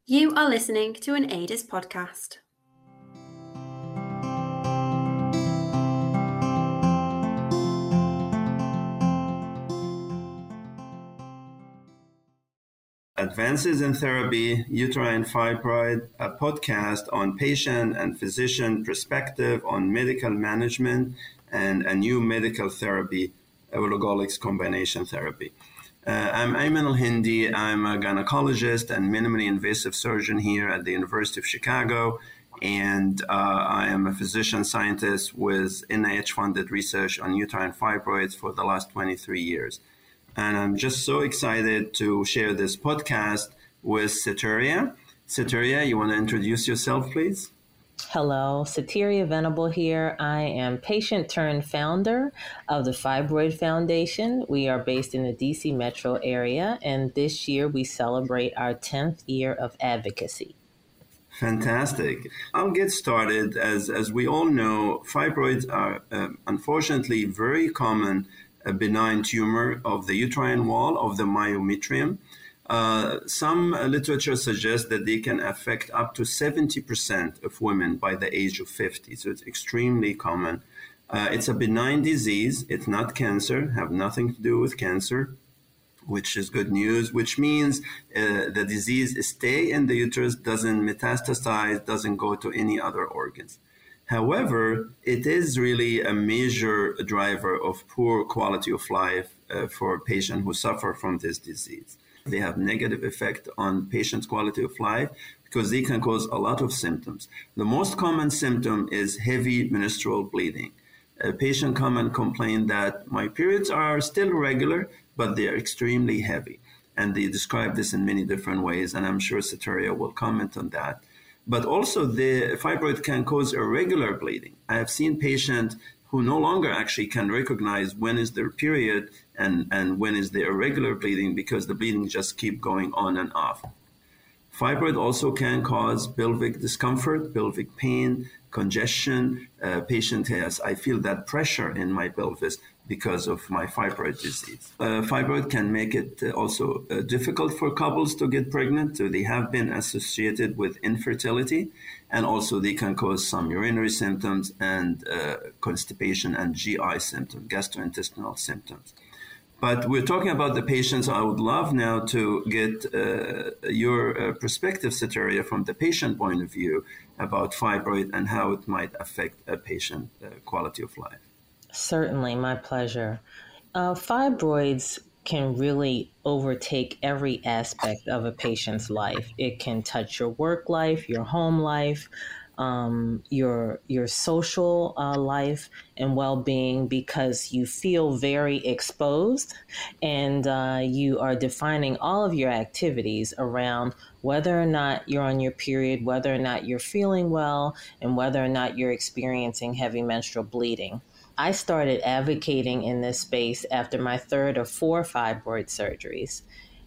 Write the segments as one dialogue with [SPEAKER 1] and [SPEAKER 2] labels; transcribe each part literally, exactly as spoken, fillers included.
[SPEAKER 1] You are listening to an A D I S podcast.
[SPEAKER 2] Advances in Therapy, Uterine Fibroid, a podcast on patient and physician perspective on medical management and a new medical therapy, elagolix combination therapy. Uh, I'm Ayman Al-Hindi. I'm a gynecologist and minimally invasive surgeon here at the University of Chicago, and uh, I am a physician scientist with N I H-funded research on uterine fibroids for the last twenty-three years. And I'm just so excited to share this podcast with Sateria. Sateria, you want to introduce yourself, please?
[SPEAKER 3] Hello, Sateria Venable here. I am patient turned founder of the Fibroid Foundation. We are based in the D C metro area, and this year we celebrate our tenth year of advocacy.
[SPEAKER 2] Fantastic. I'll get started. As, as we all know, fibroids are uh, unfortunately very common a benign tumor of the uterine wall of the myometrium. Uh, some uh, literature suggests that they can affect up to seventy percent of women by the age of fifty, so it's extremely common. Uh, it's a benign disease. It's not cancer, have nothing to do with cancer, which is good news, which means uh, the disease stay in the uterus, doesn't metastasize, doesn't go to any other organs. However, it is really a major driver of poor quality of life uh, for patients who suffer from this disease. They have negative effect on patients' quality of life because they can cause a lot of symptoms. The most common symptom is heavy menstrual bleeding. A patient come and complain that my periods are still regular, but they are extremely heavy. And they describe this in many different ways, and I'm sure Sateria will comment on that. But also the fibroid can cause irregular bleeding. I have seen patients who no longer actually can recognize when is their period and, and when is the irregular bleeding because the bleeding just keep going on and off. Fibroid also can cause pelvic discomfort, pelvic pain, congestion. Uh, patient has, I feel that pressure in my pelvis because of my fibroid disease. Uh, fibroid can make it uh, also uh, difficult for couples to get pregnant. So they have been associated with infertility, and also they can cause some urinary symptoms and uh, constipation and G I symptoms, gastrointestinal symptoms. But we're talking about the patients. I would love now to get uh, your uh, perspective, Sateria, from the patient point of view about fibroid and how it might affect a patient uh, quality of life.
[SPEAKER 3] Certainly, my pleasure. Uh, fibroids can really overtake every aspect of a patient's life. It can touch your work life, your home life, um, your your social uh, life and well-being, because you feel very exposed, and uh, you are defining all of your activities around whether or not you're on your period, whether or not you're feeling well, and whether or not you're experiencing heavy menstrual bleeding. I started advocating in this space after my third or fourth fibroid surgeries.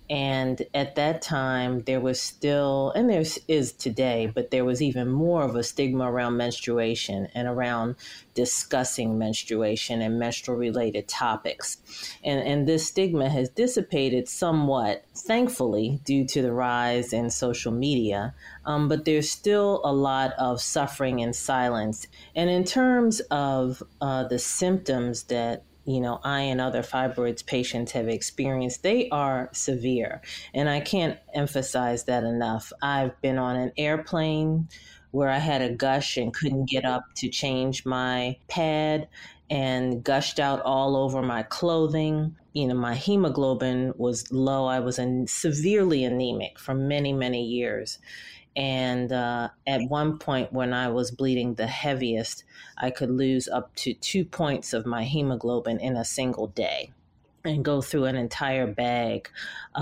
[SPEAKER 3] And at that time, there was still, and there is today, but there was even more of a stigma around menstruation and around discussing menstruation and menstrual-related topics. And, and this stigma has dissipated somewhat, thankfully, due to the rise in social media. Um, but there's still a lot of suffering in silence. And in terms of uh, the symptoms that you know, I and other fibroids patients have experienced, they are severe. And I can't emphasize that enough. I've been on an airplane where I had a gush and couldn't get up to change my pad and gushed out all over my clothing. You know, my hemoglobin was low. I was an- severely anemic for many, many years. And uh, at one point when I was bleeding the heaviest, I could lose up to two points of my hemoglobin in a single day and go through an entire bag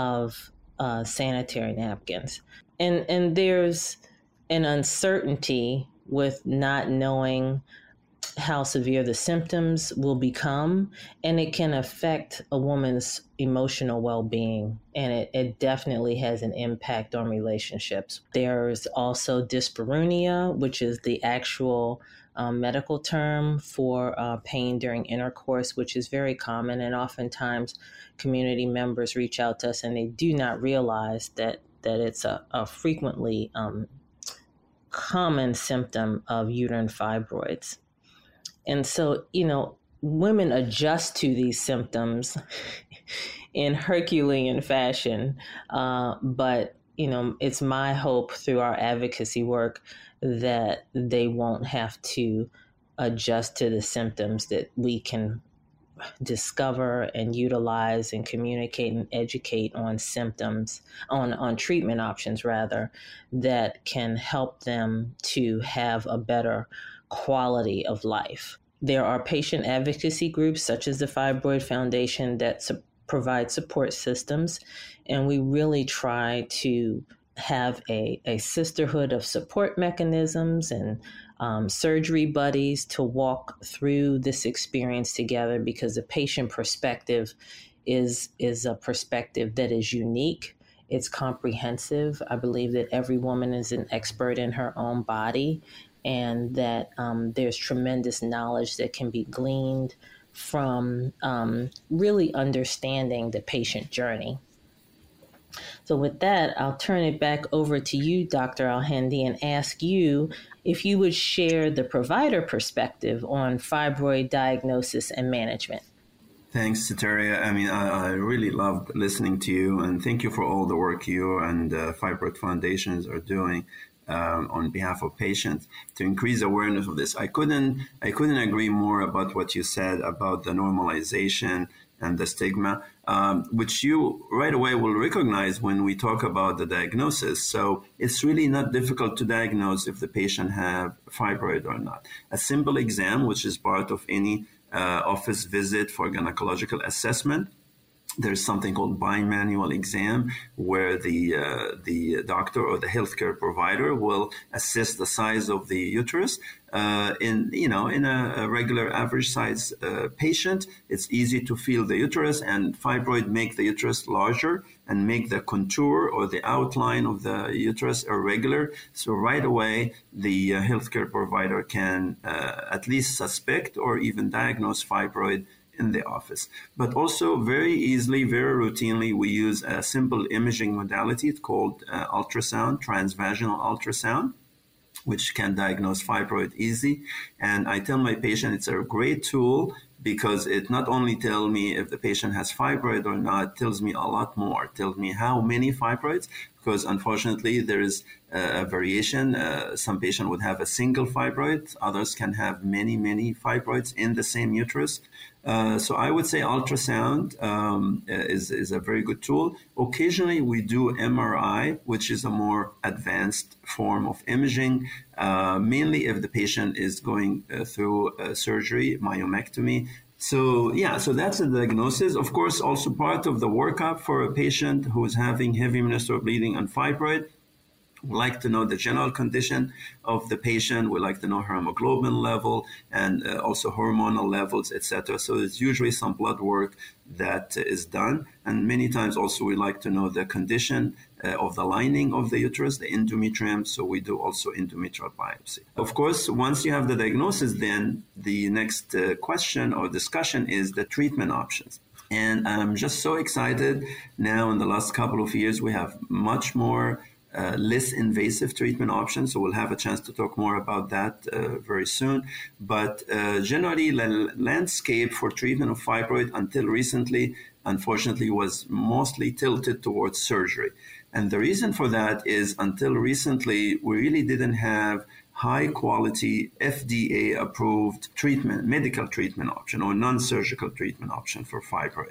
[SPEAKER 3] of uh, sanitary napkins. And, and there's an uncertainty with not knowing how severe the symptoms will become, and it can affect a woman's emotional well-being, and it, it definitely has an impact on relationships. There's also dyspareunia, which is the actual um, medical term for uh, pain during intercourse, which is very common, and oftentimes community members reach out to us and they do not realize that that it's a, a frequently um, common symptom of uterine fibroids. And so, you know, women adjust to these symptoms in Herculean fashion. Uh, but, you know, it's my hope through our advocacy work that they won't have to adjust to the symptoms, that we can discover and utilize and communicate and educate on symptoms, on, on treatment options rather, that can help them to have a better quality of life. There are patient advocacy groups such as the Fibroid Foundation that su- provide support systems, and we really try to have a, a sisterhood of support mechanisms and um, surgery buddies to walk through this experience together, because the patient perspective is, is a perspective that is unique. It's comprehensive. I believe that every woman is an expert in her own body, and that um, there's tremendous knowledge that can be gleaned from um, really understanding the patient journey. So with that, I'll turn it back over to you, Doctor Alhendi, and ask you if you would share the provider perspective on fibroid diagnosis and management.
[SPEAKER 2] Thanks, Teria. I mean, I, I really loved listening to you, and thank you for all the work you and uh, Fibroid Foundations are doing um, on behalf of patients to increase awareness of this. I couldn't, I couldn't agree more about what you said about the normalization and the stigma, um, which you right away will recognize when we talk about the diagnosis. So it's really not difficult to diagnose if the patient have fibroid or not. A simple exam, which is part of any uh, office visit for gynecological assessment, there's something called bimanual exam, where the uh, the doctor or the healthcare provider will assess the size of the uterus. Uh, in you know in a, a regular average size uh, patient, it's easy to feel the uterus, and fibroid make the uterus larger and make the contour or the outline of the uterus irregular. So right away, the uh, healthcare provider can uh, at least suspect or even diagnose fibroid in the office. But also very easily, very routinely, we use a simple imaging modality called uh, ultrasound, transvaginal ultrasound, which can diagnose fibroid easy. And I tell my patient it's a great tool because it not only tells me if the patient has fibroid or not, tells me a lot more. It tells me how many fibroids, because unfortunately there is a variation. Uh, some patient would have a single fibroid. Others can have many, many fibroids in the same uterus. Uh, so I would say ultrasound um, is, is a very good tool. Occasionally we do M R I, which is a more advanced form of imaging, uh, mainly if the patient is going uh, through uh, surgery, myomectomy. So yeah, so that's a diagnosis. Of course, also part of the workup for a patient who is having heavy menstrual bleeding and fibroid. We like to know the general condition of the patient. We like to know her hemoglobin level and uh, also hormonal levels, et cetera. So there's usually some blood work that is done. And many times also we like to know the condition uh, of the lining of the uterus, the endometrium. So we do also endometrial biopsy. Of course, once you have the diagnosis, then the next uh, question or discussion is the treatment options. And I'm just so excited now in the last couple of years, we have much more Uh, less invasive treatment options. So we'll have a chance to talk more about that uh, very soon. But uh, generally, the landscape for treatment of fibroid until recently, unfortunately, was mostly tilted towards surgery. And the reason for that is until recently, we really didn't have high quality F D A approved treatment, medical treatment option or non-surgical treatment option for fibroid.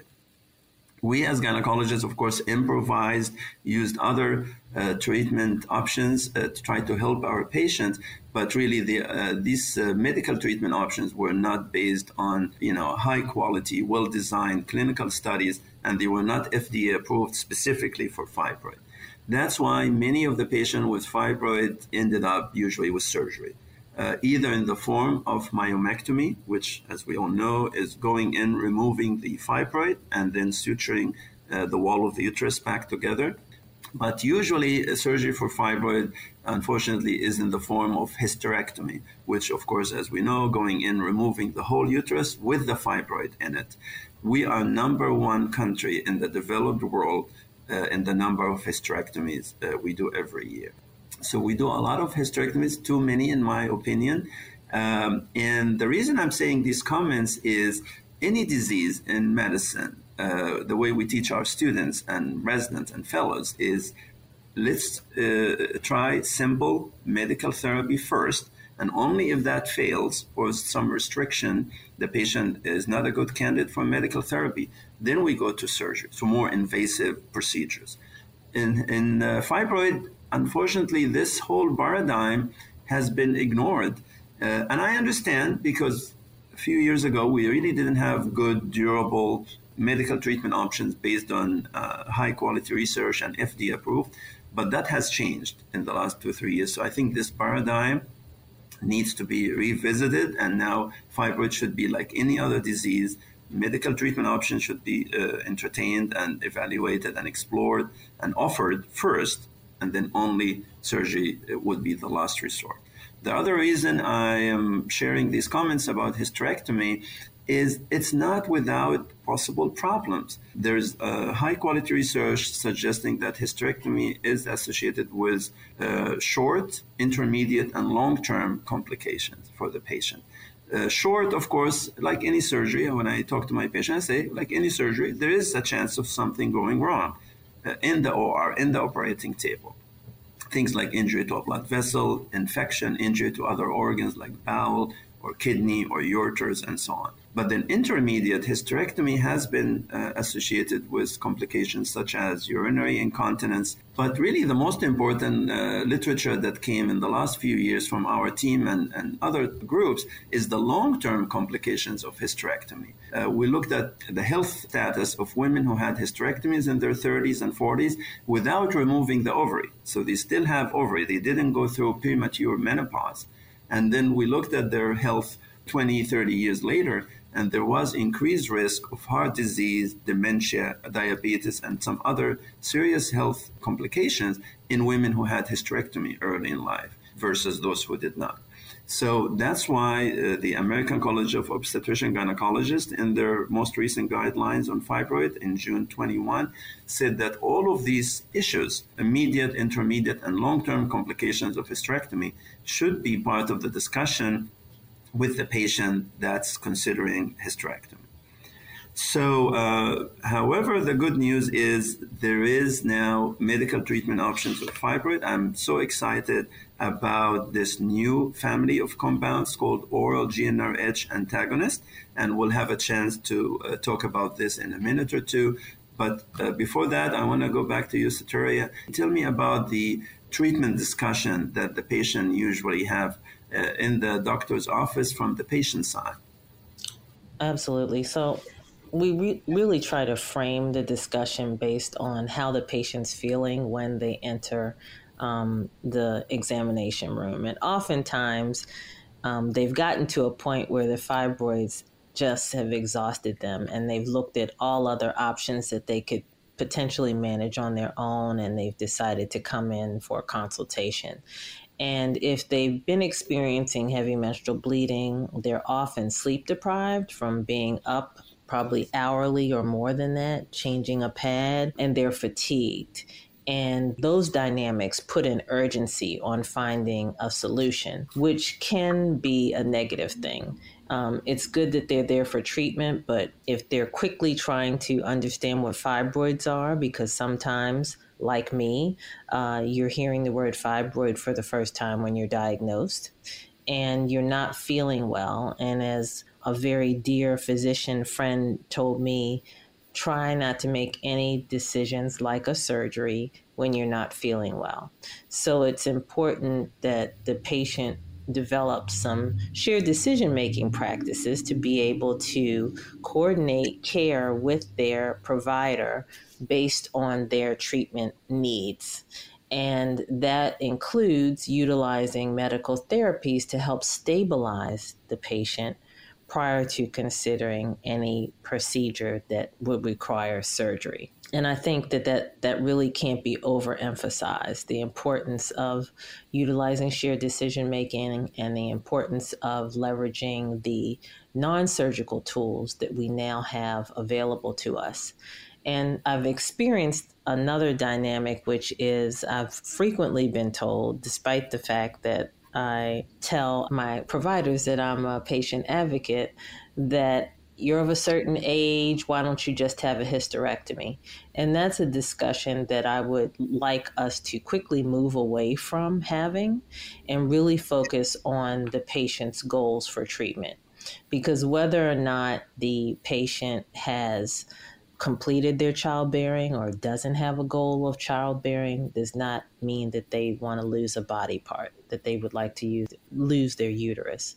[SPEAKER 2] We as gynecologists, of course, improvised, used other uh, treatment options uh, to try to help our patients. But really, the, uh, these uh, medical treatment options were not based on, you know, high quality, well-designed clinical studies, and they were not F D A approved specifically for fibroid. That's why many of the patients with fibroid ended up usually with surgery. Uh, either in the form of myomectomy, which, as we all know, is going in, removing the fibroid, and then suturing uh, the wall of the uterus back together. But usually a surgery for fibroid, unfortunately, is in the form of hysterectomy, which, of course, as we know, going in, removing the whole uterus with the fibroid in it. We are number one country in the developed world uh, in the number of hysterectomies uh, we do every year. So we do a lot of hysterectomies, too many in my opinion. Um, and the reason I'm saying these comments is any disease in medicine, uh, the way we teach our students and residents and fellows is let's uh, try simple medical therapy first. And only if that fails or some restriction, the patient is not a good candidate for medical therapy, then we go to surgery, to more invasive procedures. In, in uh, fibroid, unfortunately, this whole paradigm has been ignored. Uh, and I understand because a few years ago, we really didn't have good, durable medical treatment options based on uh, high quality research and F D A approved. But that has changed in the last two, three years. So I think this paradigm needs to be revisited. And now fibroid should be like any other disease. Medical treatment options should be uh, entertained and evaluated and explored and offered first, and then only surgery would be the last resort. The other reason I am sharing these comments about hysterectomy is it's not without possible problems. There's uh, high-quality research suggesting that hysterectomy is associated with uh, short, intermediate, and long-term complications for the patient. Uh, short, of course, like any surgery, when I talk to my patient, I say, like any surgery, there is a chance of something going wrong uh, in the O R, in the operating table. Things like injury to a blood vessel, infection, injury to other organs like bowel or kidney or ureters and so on. But then intermediate hysterectomy has been uh, associated with complications such as urinary incontinence. But really the most important uh, literature that came in the last few years from our team and, and other groups is the long-term complications of hysterectomy. Uh, we looked at the health status of women who had hysterectomies in their thirties and forties without removing the ovary. So they still have ovary. They didn't go through premature menopause. And then we looked at their health twenty, thirty years later, and there was increased risk of heart disease, dementia, diabetes, and some other serious health complications in women who had hysterectomy early in life versus those who did not. So that's why uh, the American College of Obstetrician Gynecologists, in their most recent guidelines on fibroid in June twenty-one, said that all of these issues, immediate, intermediate, and long-term complications of hysterectomy, should be part of the discussion with the patient that's considering hysterectomy. So, uh, however, the good news is there is now medical treatment options for fibroid. I'm so excited about this new family of compounds called oral G n R H antagonist, and we'll have a chance to uh, talk about this in a minute or two. But uh, before that, I want to go back to you, Saturya. Tell me about the treatment discussion that the patient usually have uh, in the doctor's office from the patient side.
[SPEAKER 3] Absolutely. So we re- really try to frame the discussion based on how the patient's feeling when they enter um, the examination room. And oftentimes um, they've gotten to a point where the fibroids just have exhausted them, and they've looked at all other options that they could potentially manage on their own, and they've decided to come in for a consultation. And if they've been experiencing heavy menstrual bleeding, they're often sleep deprived from being up probably hourly or more than that, changing a pad, and they're fatigued. And those dynamics put an urgency on finding a solution, which can be a negative thing. Um, it's good that they're there for treatment, but if they're quickly trying to understand what fibroids are, because sometimes, like me, uh, you're hearing the word fibroid for the first time when you're diagnosed, and you're not feeling well. And as a very dear physician friend told me, try not to make any decisions like a surgery when you're not feeling well. So it's important that the patient develop some shared decision-making practices to be able to coordinate care with their provider based on their treatment needs. And that includes utilizing medical therapies to help stabilize the patient prior to considering any procedure that would require surgery. And I think that that, that really can't be overemphasized, the importance of utilizing shared decision-making and the importance of leveraging the non-surgical tools that we now have available to us. And I've experienced another dynamic, which is I've frequently been told, despite the fact that I tell my providers that I'm a patient advocate, that you're of a certain age, why don't you just have a hysterectomy? And that's a discussion that I would like us to quickly move away from having and really focus on the patient's goals for treatment. Because whether or not the patient has completed their childbearing or doesn't have a goal of childbearing does not mean that they want to lose a body part, that they would like to use, lose their uterus.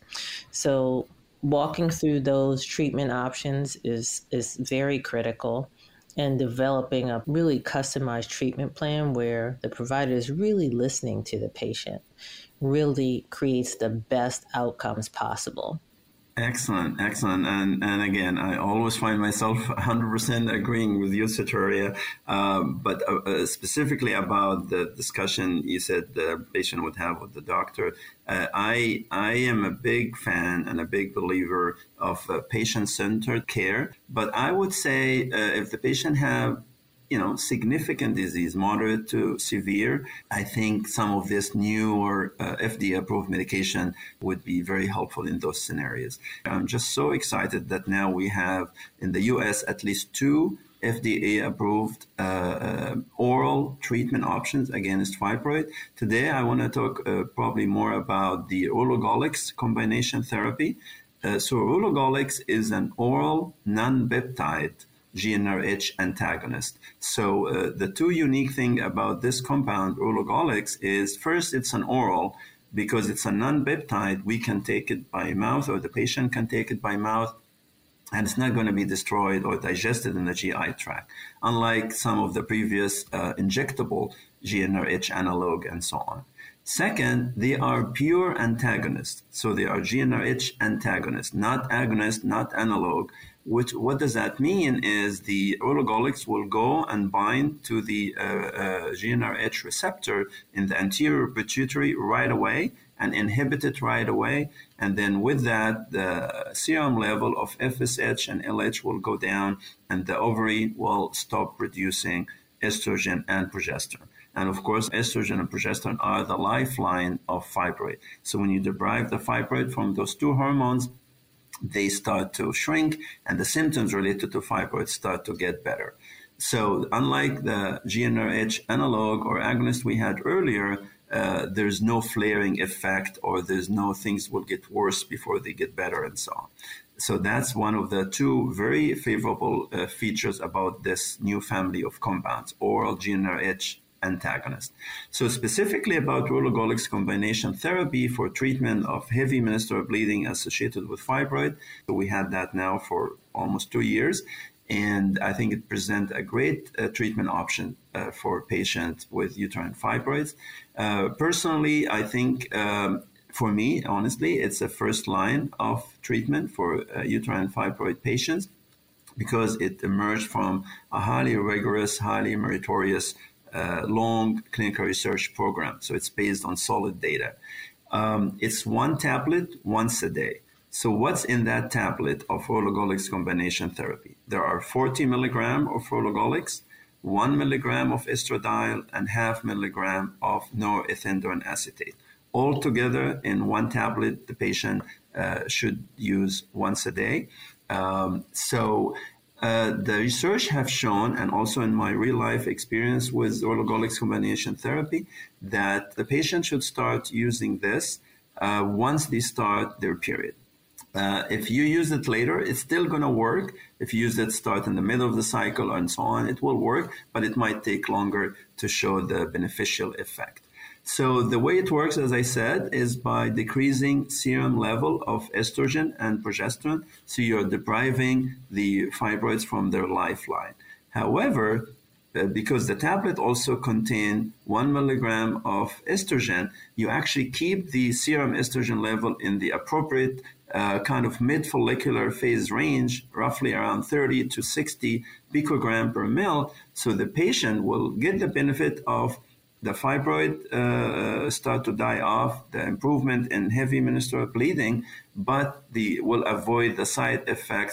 [SPEAKER 3] So walking through those treatment options is, is very critical, and developing a really customized treatment plan where the provider is really listening to the patient really creates the best outcomes possible.
[SPEAKER 2] Excellent, excellent. And and again, I always find myself one hundred percent agreeing with you, Saturia. Um, but uh, uh, specifically about the discussion you said the patient would have with the doctor, uh, I I am a big fan and a big believer of uh, patient-centered care. But I would say uh, if the patient have you know, significant disease, moderate to severe, I think some of this new or uh, F D A-approved medication would be very helpful in those scenarios. I'm just so excited that now we have in the U S at least two F D A-approved uh, uh, oral treatment options against fibroid. Today, I want to talk uh, probably more about the Relugolix combination therapy. Uh, so Relugolix is an oral non-peptide G n R H antagonist. So uh, the two unique thing about this compound, Relugolix, is first, it's an oral. Because it's a non-peptide, we can take it by mouth, or the patient can take it by mouth, and it's not going to be destroyed or digested in the G I tract, unlike some of the previous uh, injectable G n R H analog and so on. Second, they are pure antagonists. So they are G n R H antagonists, not agonist, not analog. Which, what does that mean is the Relugolix will go and bind to the uh, uh, G n R H receptor in the anterior pituitary right away and inhibit it right away. And then with that, the serum level of F S H and L H will go down, and the ovary will stop producing estrogen and progesterone. And of course, estrogen and progesterone are the lifeline of fibroid. So when you deprive the fibroid from those two hormones, they start to shrink, and the symptoms related to fibroid start to get better. So unlike the G n R H analog or agonist we had earlier, uh, there's no flaring effect, or there's no things will get worse before they get better and so on. So that's one of the two very favorable uh, features about this new family of compounds, oral G n R H antagonist. So specifically about Relugolix combination therapy for treatment of heavy menstrual bleeding associated with fibroid. So we had that now for almost two years. And I think it presents a great uh, treatment option uh, for patients with uterine fibroids. Uh, personally, I think um, for me, honestly, it's a first line of treatment for uh, uterine fibroid patients because it emerged from a highly rigorous, highly meritorious Uh, long clinical research program. So it's based on solid data. Um, it's one tablet once a day. So what's in that tablet of Relugolix combination therapy? There are forty milligram of Relugolix, one milligram of estradiol, and half milligram of norethindrone acetate. All together in one tablet, the patient uh, should use once a day. Um, so Uh, the research have shown, and also in my real-life experience with Relugolix combination therapy, that the patient should start using this uh, once they start their period. Uh, if you use it later, it's still going to work. If you use it start in the middle of the cycle and so on, it will work, but it might take longer to show the beneficial effect. So the way it works, as I said, is by decreasing serum level of estrogen and progesterone. So you're depriving the fibroids from their lifeline. However, uh, because the tablet also contains one milligram of estrogen, you actually keep the serum estrogen level in the appropriate uh, kind of mid-follicular phase range, roughly around thirty to sixty picogram per mil. So the patient will get the benefit of the fibroid uh, start to die off, the improvement in heavy menstrual bleeding, but the will avoid the side effects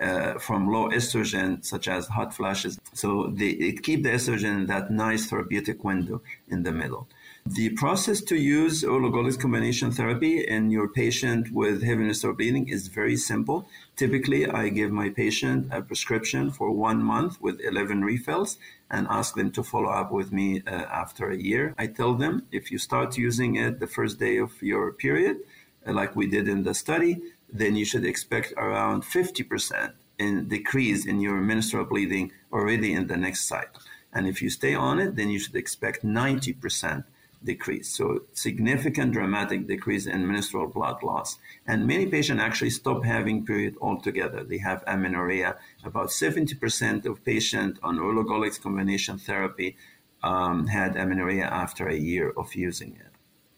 [SPEAKER 2] uh, from low estrogen, such as hot flashes. So they, it keep the estrogen in that nice therapeutic window in the middle. The process to use Elagolix combination therapy in your patient with heavy menstrual bleeding is very simple. Typically, I give my patient a prescription for one month with eleven refills and ask them to follow up with me uh, after a year. I tell them, if you start using it the first day of your period, uh, like we did in the study, then you should expect around fifty percent in decrease in your menstrual bleeding already in the next cycle. And if you stay on it, then you should expect ninety percent decrease. So significant dramatic decrease in menstrual blood loss. And many patients actually stop having period altogether. They have amenorrhea. About seventy percent of patients on Elagolix combination therapy um, had amenorrhea after a year of using it.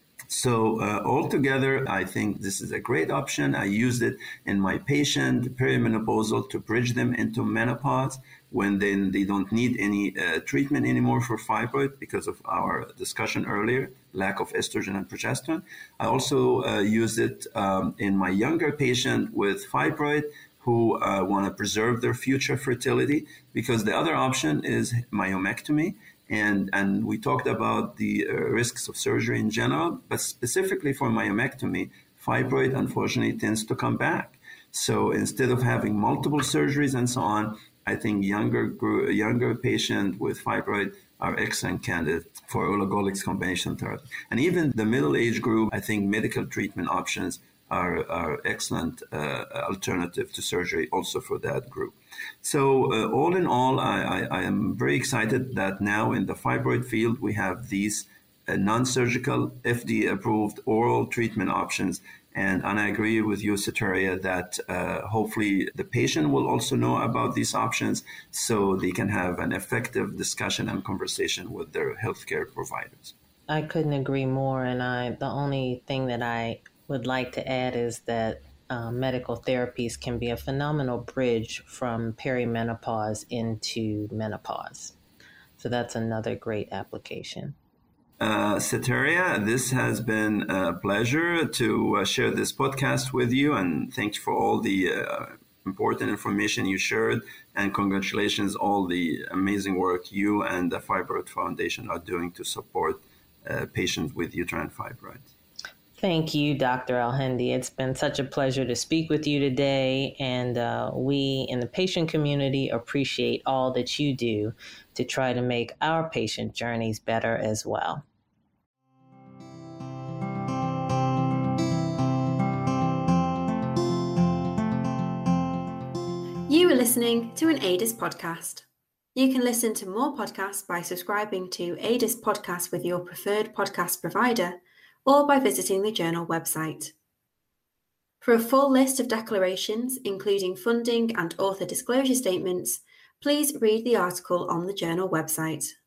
[SPEAKER 2] So uh, altogether, I think this is a great option. I used it in my patient perimenopausal to bridge them into menopause when then they don't need any uh, treatment anymore for fibroid because of our discussion earlier, lack of estrogen and progesterone. I also uh, used it um, in my younger patient with fibroid who uh, want to preserve their future fertility, because the other option is myomectomy. And, and we talked about the uh, risks of surgery in general, but specifically for myomectomy, fibroid unfortunately tends to come back. So instead of having multiple surgeries and so on, I think younger younger patients with fibroid are excellent candidates for Elagolix combination therapy. And even the middle age group, I think medical treatment options are, are excellent uh, alternative to surgery also for that group. So uh, all in all, I, I, I am very excited that now in the fibroid field, we have these uh, non-surgical, F D A-approved oral treatment options. And, and I agree with you, Soteria, that uh, hopefully the patient will also know about these options so they can have an effective discussion and conversation with their healthcare providers.
[SPEAKER 3] I couldn't agree more. And I, the only thing that I would like to add is that uh, medical therapies can be a phenomenal bridge from perimenopause into menopause. So that's another great application.
[SPEAKER 2] Uh, Soteria, this has been a pleasure to uh, share this podcast with you, and thank you for all the uh, important information you shared, and congratulations all the amazing work you and the Fibroid Foundation are doing to support uh, patients with uterine fibroids.
[SPEAKER 3] Thank you, Doctor Alhendi. It's been such a pleasure to speak with you today, and uh, we in the patient community appreciate all that you do to try to make our patient journeys better as well.
[SPEAKER 1] You are listening to an A D I S podcast. You can listen to more podcasts by subscribing to A D I S Podcast with your preferred podcast provider, or by visiting the journal website. For a full list of declarations, including funding and author disclosure statements, please read the article on the journal website.